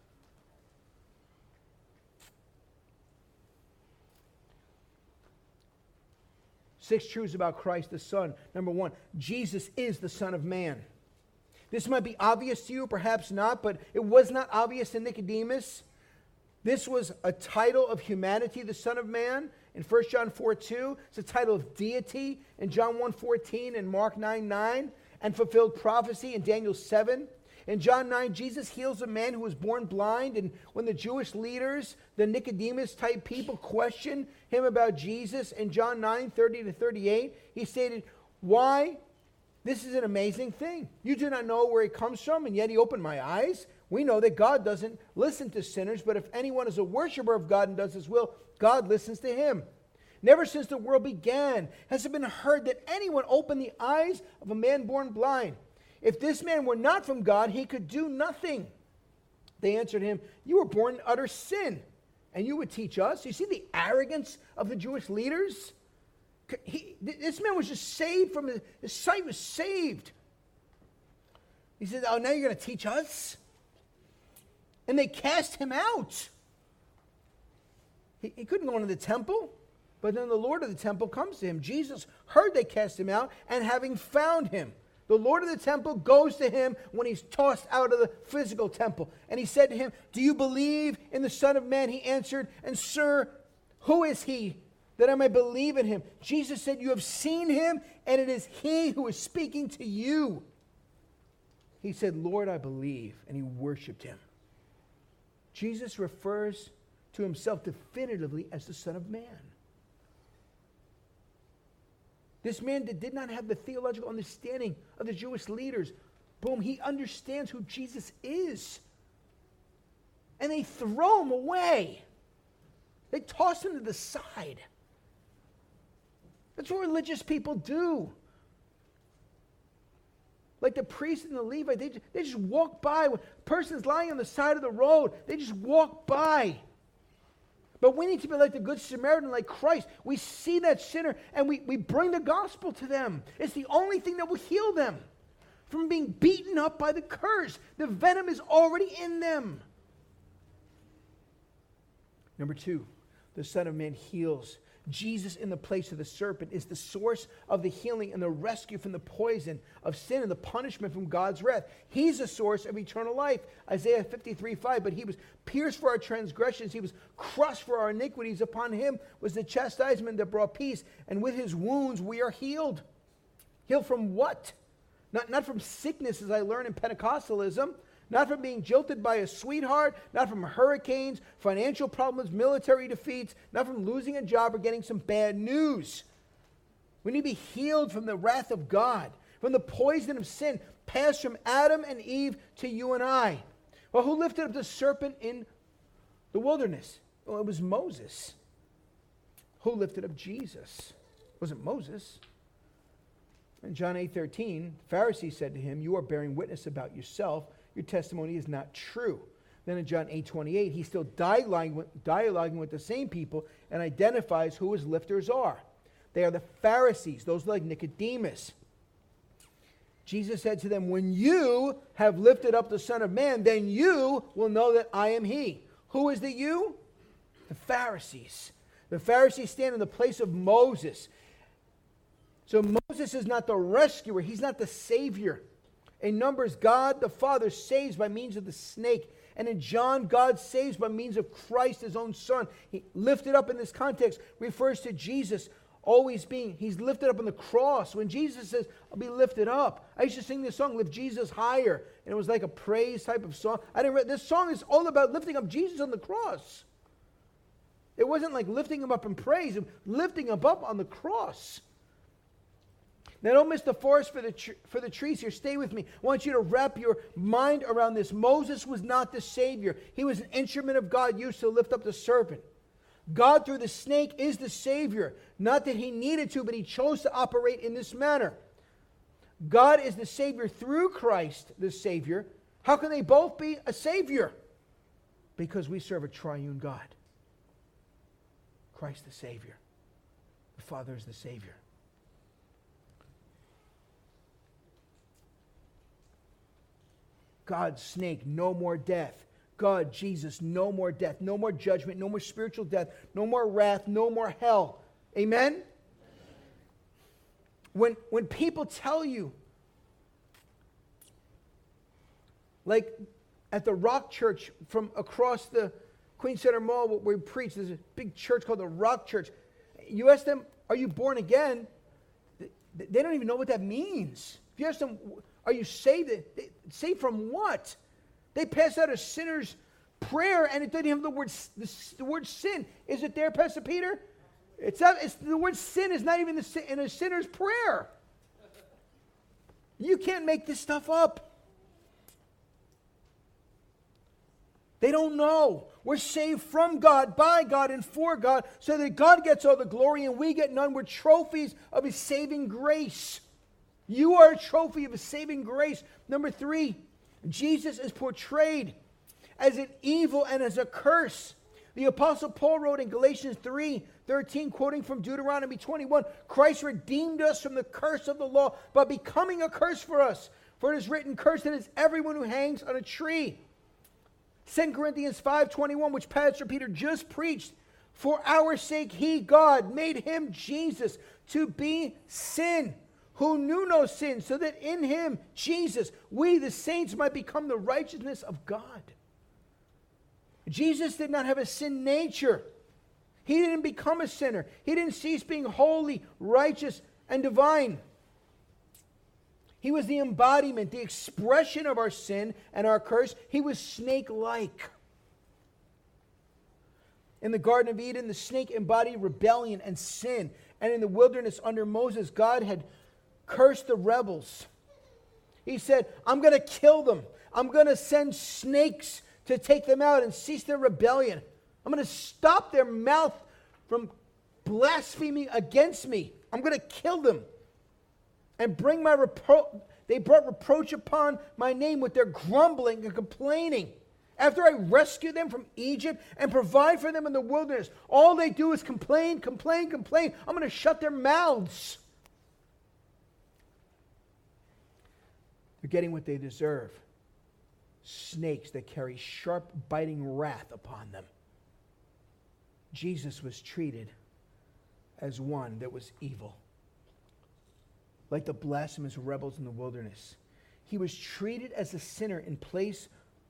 Six truths about Christ the Son. Number one, Jesus is the Son of Man. This might be obvious to you, perhaps not, but it was not obvious to Nicodemus. This was a title of humanity, the Son of Man, in 1 John 4:2. It's a title of deity in John 1:14 and Mark 9:9, and fulfilled prophecy in Daniel 7. In John 9, Jesus heals a man who was born blind, and when the Jewish leaders, the Nicodemus-type people, questioned him about Jesus in John 9:30-38, he stated, why? This is an amazing thing. You do not know where he comes from, and yet he opened my eyes. We know that God doesn't listen to sinners, but if anyone is a worshiper of God and does His will, God listens to him. Never since the world began has it been heard that anyone opened the eyes of a man born blind. If this man were not from God, he could do nothing. They answered him, you were born in utter sin, and you would teach us? You see the arrogance of the Jewish leaders? This man was just saved from his sight was saved. He said, oh, now you're going to teach us? And they cast him out. He couldn't go into the temple. But then the Lord of the temple comes to him. Jesus heard they cast him out, and having found him, the Lord of the temple goes to him when he's tossed out of the physical temple. And he said to him, do you believe in the Son of Man? He answered, and sir, who is he that I may believe in him? Jesus said, you have seen him, and it is he who is speaking to you. He said, Lord, I believe. And he worshiped him. Jesus refers to himself definitively as the Son of Man. This man that did not have the theological understanding of the Jewish leaders, boom, he understands who Jesus is. And they throw him away. They toss him to the side. That's what religious people do. Like the priest and the Levite, they just walk by. When a person's lying on the side of the road, they just walk by. But we need to be like the Good Samaritan, like Christ. We see that sinner and we bring the gospel to them. It's the only thing that will heal them from being beaten up by the curse. The venom is already in them. Number two, the Son of Man heals. Jesus in the place of the serpent is the source of the healing and the rescue from the poison of sin and the punishment from God's wrath. He's the source of eternal life. Isaiah 53:5. But he was pierced for our transgressions. He was crushed for our iniquities. Upon him was the chastisement that brought peace. And with his wounds we are healed. Healed from what? Not from sickness, as I learned in Pentecostalism. Not from being jilted by a sweetheart, not from hurricanes, financial problems, military defeats, not from losing a job or getting some bad news. We need to be healed from the wrath of God, from the poison of sin, passed from Adam and Eve to you and I. Well, who lifted up the serpent in the wilderness? Well, it was Moses. Who lifted up Jesus? It wasn't Moses. In John 8:13, the Pharisees said to him, "You are bearing witness about yourself. Your testimony is not true." Then in John 8:28, he's still dialoguing with the same people and identifies who his lifters are. They are the Pharisees, those like Nicodemus. Jesus said to them, "When you have lifted up the Son of Man, then you will know that I am he." Who is the you? The Pharisees. The Pharisees stand in the place of Moses. So Moses is not the rescuer. He's not the savior. In Numbers, God the Father saves by means of the snake. And in John, God saves by means of Christ, his own Son. He lifted up in this context refers to Jesus always being, he's lifted up on the cross. When Jesus says, "I'll be lifted up." I used to sing this song, "Lift Jesus Higher." And it was like a praise type of song. This song is all about lifting up Jesus on the cross. It wasn't like lifting him up in praise, lifting him up on the cross. Now, don't miss the forest for the trees here. Stay with me. I want you to wrap your mind around this. Moses was not the Savior. He was an instrument of God used to lift up the serpent. God, through the snake, is the Savior. Not that he needed to, but he chose to operate in this manner. God is the Savior through Christ, the Savior. How can they both be a Savior? Because we serve a triune God. Christ the Savior. The Father is the Savior. God, snake, no more death. God, Jesus, no more death, no more judgment, no more spiritual death, no more wrath, no more hell. Amen? When people tell you, like at the Rock Church from across the Queen Center Mall where we preach, there's a big church called the Rock Church. You ask them, "Are you born again?" They don't even know what that means. If you ask them, "Are you saved?" Saved from what? They pass out a sinner's prayer and it doesn't have the word sin. Is it there, Pastor Peter? It's the word sin is not even in a sinner's prayer. You can't make this stuff up. They don't know. We're saved from God, by God, and for God, so that God gets all the glory and we get none. We're trophies of his saving grace. You are a trophy of his saving grace. Number 3, Jesus is portrayed as an evil and as a curse. The Apostle Paul wrote in Galatians 3:13, quoting from Deuteronomy 21, "Christ redeemed us from the curse of the law by becoming a curse for us. For it is written, cursed is everyone who hangs on a tree." 2 Corinthians 5:21, which Pastor Peter just preached, "For our sake he, God, made him, Jesus, to be sin, who knew no sin, so that in him, Jesus, we the saints might become the righteousness of God." Jesus did not have a sin nature. He didn't become a sinner. He didn't cease being holy, righteous, and divine. He was the embodiment, the expression of our sin and our curse. He was snake-like. In the Garden of Eden, the snake embodied rebellion and sin. And in the wilderness under Moses, God had cursed the rebels. He said, "I'm going to kill them. I'm going to send snakes to take them out and cease their rebellion. I'm going to stop their mouth from blaspheming against me. I'm going to kill them and bring my reproach." They brought reproach upon my name with their grumbling and complaining. After I rescue them from Egypt and provide for them in the wilderness, all they do is complain, complain, complain. I'm going to shut their mouths. They're getting what they deserve. Snakes that carry sharp, biting wrath upon them. Jesus was treated as one that was evil, like the blasphemous rebels in the wilderness. He was treated as a sinner in place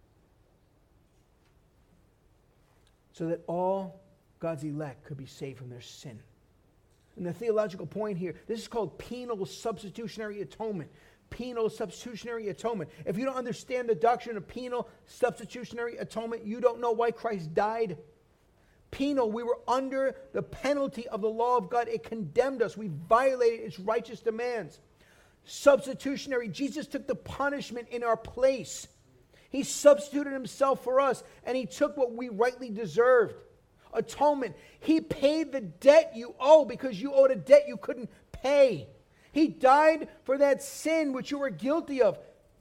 so that all God's elect could be saved from their sin. And the theological point here, this is called penal substitutionary atonement. Penal substitutionary atonement. If you don't understand the doctrine of penal substitutionary atonement, you don't know why Christ died. Penal, we were under the penalty of the law of God. It condemned us. We violated its righteous demands. Substitutionary, Jesus took the punishment in our place. He substituted himself for us, and he took what we rightly deserved. Atonement, he paid the debt you owe because you owed a debt you couldn't pay. He died for that sin which you were guilty of.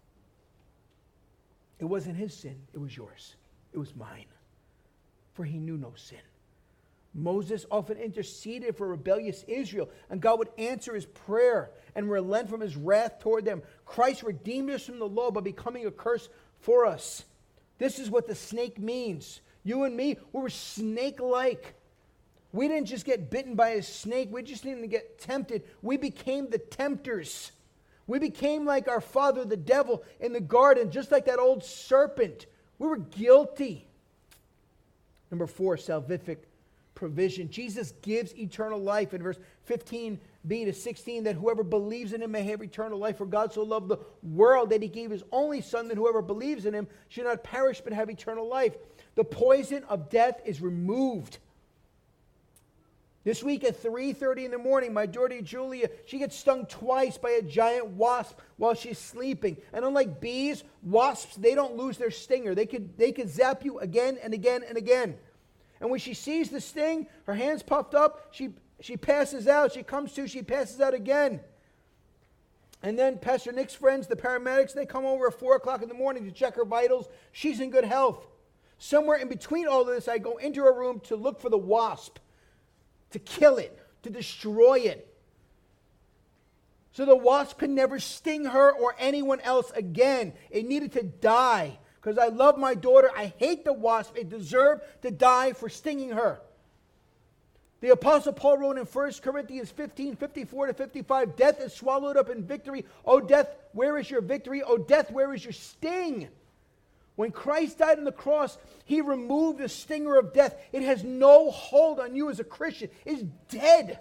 It wasn't his sin, it was yours. It was mine. For he knew no sin. Moses often interceded for rebellious Israel, and God would answer his prayer and relent from his wrath toward them. Christ redeemed us from the law by becoming a curse for us. This is what the snake means. You and me, we were snake-like. We didn't just get bitten by a snake. We just didn't get tempted. We became the tempters. We became like our father, the devil, in the garden, just like that old serpent. We were guilty. Number 4, salvific provision. Jesus gives eternal life in verse 15b to 16, that whoever believes in him may have eternal life. For God so loved the world that he gave his only son, that whoever believes in him should not perish but have eternal life. The poison of death is removed. This week at 3:30 in the morning, my daughter Julia, she gets stung twice by a giant wasp while she's sleeping. And unlike bees, wasps, they don't lose their stinger. They could zap you again and again and again. And when she sees the sting, her hands puffed up, she passes out. She comes to, she passes out again. And then Pastor Nick's friends, the paramedics, they come over at 4 o'clock in the morning to check her vitals. She's in good health. Somewhere in between all of this, I go into her room to look for the wasp, to kill it, to destroy it. So the wasp could never sting her or anyone else again. It needed to die. Because I love my daughter, I hate the wasp. It deserved to die for stinging her. The Apostle Paul wrote in 1 Corinthians 15, 54 to 55, death is swallowed up in victory. O death, where is your victory? O death, where is your sting? When Christ died on the cross, he removed the stinger of death. It has no hold on you as a Christian. It's dead.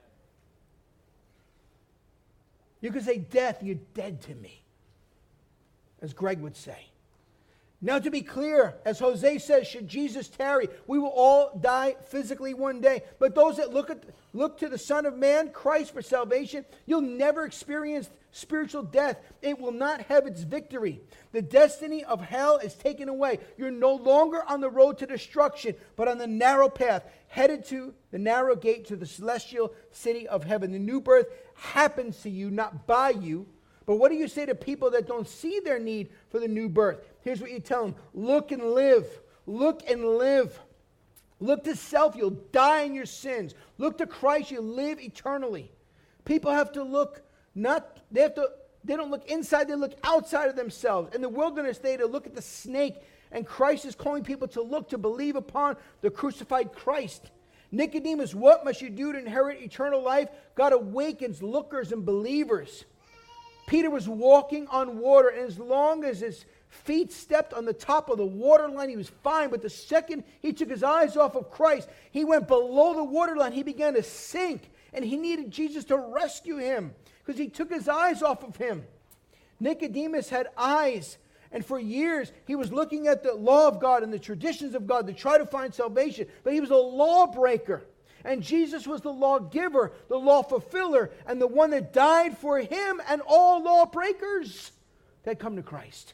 You could say, death, you're dead to me, as Greg would say. Now to be clear, as Jose says, should Jesus tarry, we will all die physically one day. But those that look to the Son of Man, Christ, for salvation, you'll never experience spiritual death. It will not have its victory. The destiny of hell is taken away. You're no longer on the road to destruction, but on the narrow path, headed to the narrow gate to the celestial city of heaven. The new birth happens to you, not by you. But what do you say to people that don't see their need for the new birth? Here's what you tell them. Look and live. Look and live. Look to self, you'll die in your sins. Look to Christ, you'll live eternally. People have to look, they don't look inside, they look outside of themselves. In the wilderness, they had to look at the snake, and Christ is calling people to look, to believe upon the crucified Christ. Nicodemus, what must you do to inherit eternal life? God awakens lookers and believers. Peter was walking on water, and as long as his feet stepped on the top of the waterline, he was fine. But the second he took his eyes off of Christ, he went below the waterline. He began to sink, and he needed Jesus to rescue him because he took his eyes off of him. Nicodemus had eyes, and for years he was looking at the law of God and the traditions of God to try to find salvation, but he was a lawbreaker. And Jesus was the lawgiver, the law fulfiller, and the one that died for him and all lawbreakers that come to Christ.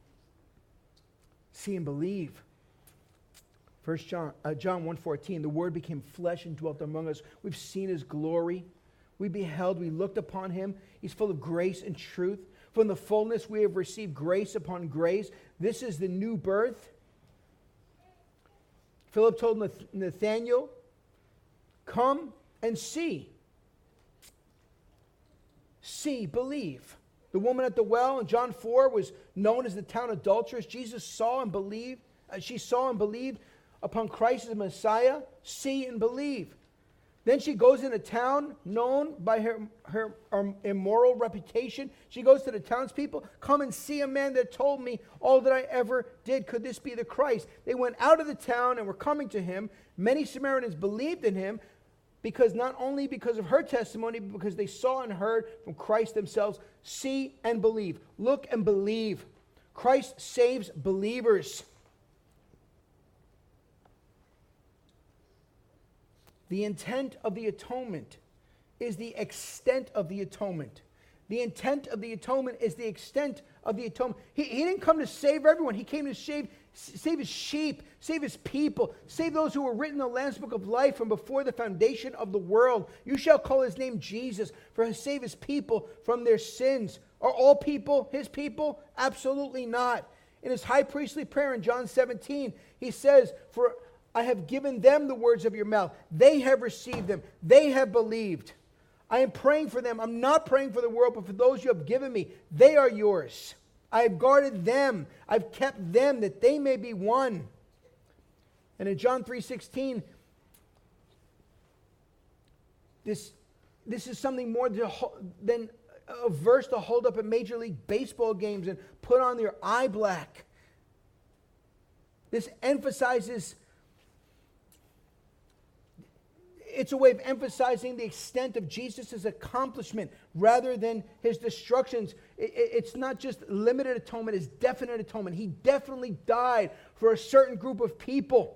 See and believe. 1 John 1:14, the Word became flesh and dwelt among us. We've seen his glory. We beheld, we looked upon him. He's full of grace and truth. From the fullness we have received grace upon grace. This is the new birth. Philip told Nathanael, come and see. See, believe. The woman at the well in John 4 was known as the town adulteress. Jesus saw and believed. She saw and believed upon Christ as Messiah. see and believe. Then she goes in a town known by her immoral reputation. She goes to the townspeople, come and see a man that told me all that I ever did. Could this be the Christ? They went out of the town and were coming to him. Many Samaritans believed in him, because not only because of her testimony, but because they saw and heard from Christ themselves. See and believe. Look and believe. Christ saves believers. The intent of the atonement is the extent of the atonement. The intent of the atonement is the extent of the atonement. He didn't come to save everyone. He came to save his sheep, save his people, save those who were written in the Lamb's Book of Life from before the foundation of the world. You shall call his name Jesus, for he save his people from their sins. Are all people his people? Absolutely not. In his high priestly prayer in John 17, he says, for I have given them the words of your mouth. They have received them. They have believed. I am praying for them. I'm not praying for the world, but for those you have given me. They are yours. I have guarded them. I've kept them that they may be one. And in John 3:16, this is something more than a verse to hold up at Major League Baseball games and put on your eye black. This emphasizes, it's a way of emphasizing the extent of Jesus' accomplishment rather than his destructions. It's not just limited atonement, it's definite atonement. He definitely died for a certain group of people.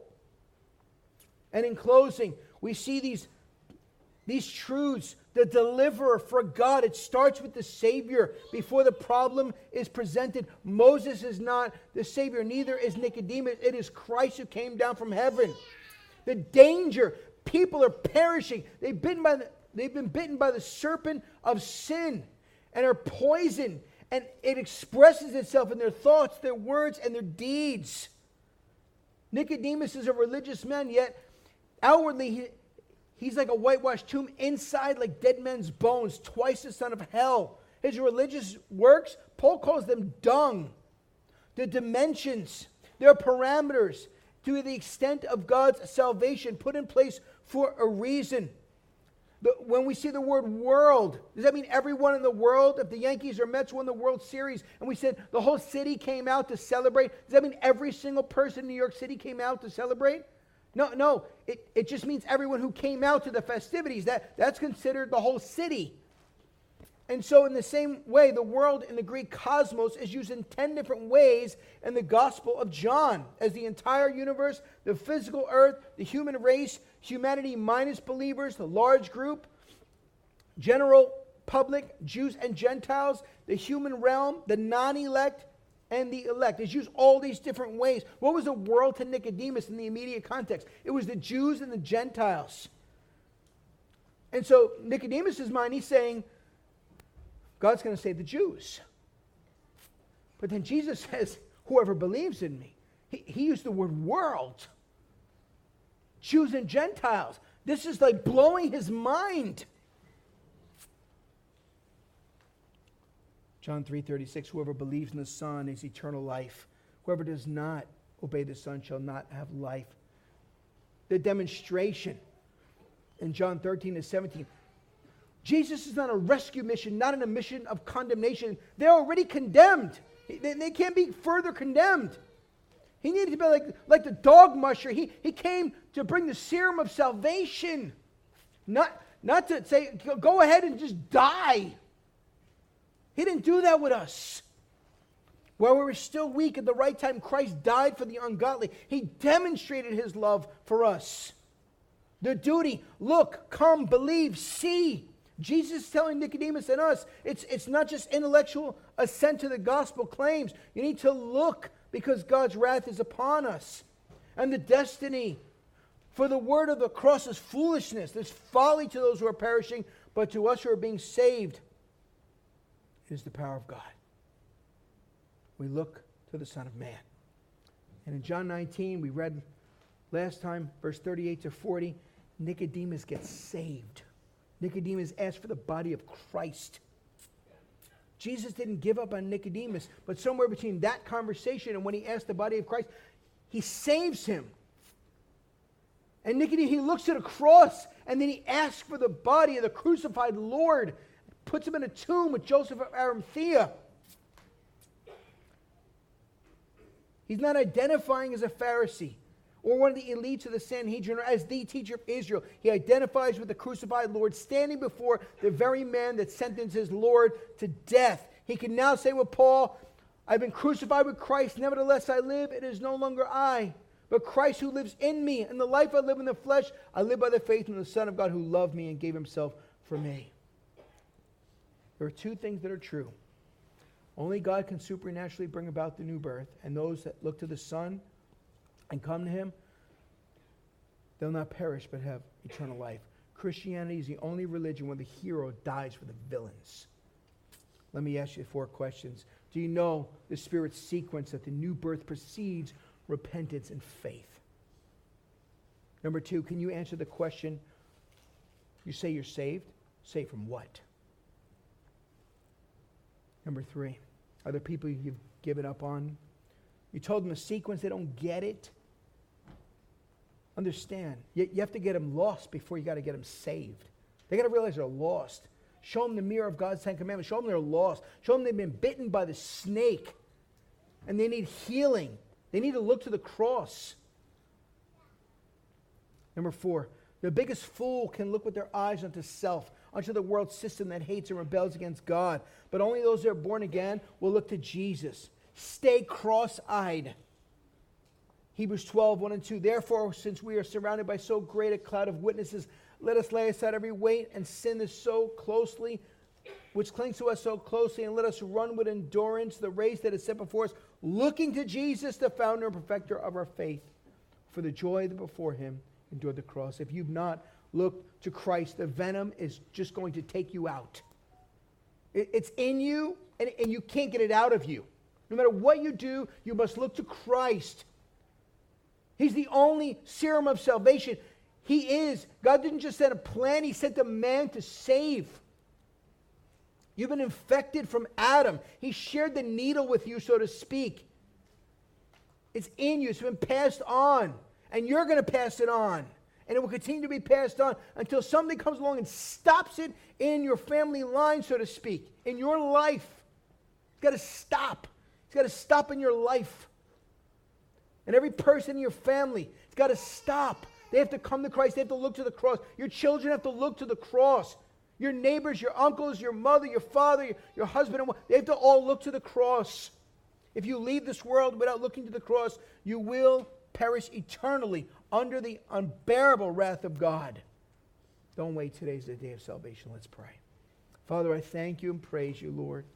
And in closing, we see these truths. The deliverer for God, it starts with the Savior before the problem is presented. Moses is not the Savior, neither is Nicodemus. It is Christ who came down from heaven. The danger, people are perishing. They've been bitten by the serpent of sin and are poisoned. And it expresses itself in their thoughts, their words, and their deeds. Nicodemus is a religious man, yet outwardly he's like a whitewashed tomb, inside like dead men's bones, twice the son of hell. His religious works, Paul calls them dung. The dimensions, their parameters, to the extent of God's salvation put in place for a reason. When we see the word world, does that mean everyone in the world? If the Yankees or Mets won the World Series and we said the whole city came out to celebrate, does that mean every single person in New York City came out to celebrate? No. It just means everyone who came out to the festivities. That's considered the whole city. And so in the same way, the world in the Greek cosmos is used in 10 different ways in the Gospel of John as the entire universe, the physical earth, the human race, humanity minus believers, the large group, general public, Jews and Gentiles, the human realm, the non-elect, and the elect. It's used all these different ways. What was the world to Nicodemus in the immediate context? It was the Jews and the Gentiles. And so Nicodemus' mind, he's saying, God's going to save the Jews. But then Jesus says, whoever believes in me. He used the word world. Jews and Gentiles. This is like blowing his mind. John 3:36, whoever believes in the Son has eternal life. Whoever does not obey the Son shall not have life. The demonstration in John 13-17. Jesus is on a rescue mission, not on a mission of condemnation. They're already condemned. They can't be further condemned. He needed to be like the dog musher. He came to bring the serum of salvation. Not to say, go ahead and just die. He didn't do that with us. While we were still weak, at the right time, Christ died for the ungodly. He demonstrated his love for us. The duty, look, come, believe, see. Jesus is telling Nicodemus and us, it's not just intellectual assent to the gospel claims. You need to look because God's wrath is upon us. And the destiny, for the word of the cross is foolishness. There's folly to those who are perishing, but to us who are being saved, it is the power of God. We look to the Son of Man. And in John 19, we read last time, verse 38-40, Nicodemus gets saved. Nicodemus asked for the body of Christ. Jesus didn't give up on Nicodemus, but somewhere between that conversation and when he asked the body of Christ, he saves him. And Nicodemus, he looks at a cross, and then he asks for the body of the crucified Lord, puts him in a tomb with Joseph of Arimathea. He's not identifying as a Pharisee or one of the elites of the Sanhedrin or as the teacher of Israel. He identifies with the crucified Lord, standing before the very man that sentenced his Lord to death. He can now say with Paul, I've been crucified with Christ, nevertheless I live. It is no longer I, but Christ who lives in me. And the life I live in the flesh, I live by the faith in the Son of God who loved me and gave himself for me. There are two things that are true. Only God can supernaturally bring about the new birth, and those that look to the Son and come to him, they'll not perish but have eternal life. Christianity is the only religion where the hero dies for the villains. Let me ask you 4 questions. Do you know the Spirit's sequence that the new birth precedes repentance and faith? Number 2, can you answer the question, you say you're saved? Saved from what? Number 3, are there people you've given up on? You told them the sequence, they don't get it. Understand, you have to get them lost before you got to get them saved. They got to realize they're lost. Show them the mirror of God's 10 Commandments. Show them they're lost. Show them they've been bitten by the snake and they need healing. They need to look to the cross. Number 4, the biggest fool can look with their eyes unto self, unto the world system that hates and rebels against God. But only those that are born again will look to Jesus. Stay cross-eyed. Hebrews 12, 1 and 2. Therefore, since we are surrounded by so great a cloud of witnesses, let us lay aside every weight and sin is so closely, which clings to us so closely, and let us run with endurance the race that is set before us, looking to Jesus, the founder and perfecter of our faith. For the joy that before him endured the cross. If you've not looked to Christ, the venom is just going to take you out. It's in you, and you can't get it out of you. No matter what you do, you must look to Christ. He's the only serum of salvation. He is. God didn't just send a plan, he sent a man to save. You've been infected from Adam. He shared the needle with you, so to speak. It's in you. It's been passed on. And you're going to pass it on. And it will continue to be passed on until somebody comes along and stops it in your family line, so to speak, in your life. It's got to stop. It's got to stop in your life. And every person in your family, it's got to stop. They have to come to Christ. They have to look to the cross. Your children have to look to the cross. Your neighbors, your uncles, your mother, your father, your husband, and wife, they have to all look to the cross. If you leave this world without looking to the cross, you will perish eternally under the unbearable wrath of God. Don't wait. Today's the day of salvation. Let's pray. Father, I thank you and praise you, Lord.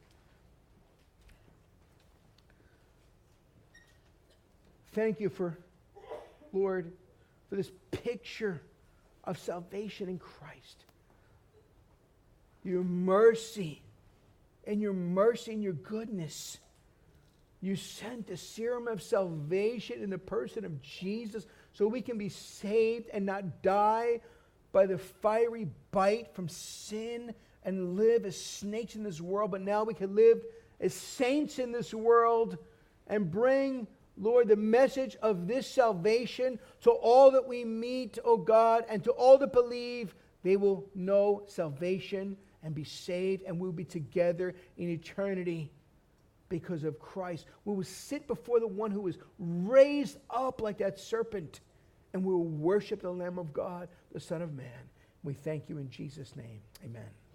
Thank you for, Lord, for this picture of salvation in Christ. Your mercy and your goodness. You sent the serum of salvation in the person of Jesus so we can be saved and not die by the fiery bite from sin and live as snakes in this world. But now we can live as saints in this world and bring, Lord, the message of this salvation to all that we meet, oh God, and to all that believe. They will know salvation and be saved, and we'll be together in eternity because of Christ. We will sit before the one who was raised up like that serpent, and we will worship the Lamb of God, the Son of Man. We thank you in Jesus' name. Amen.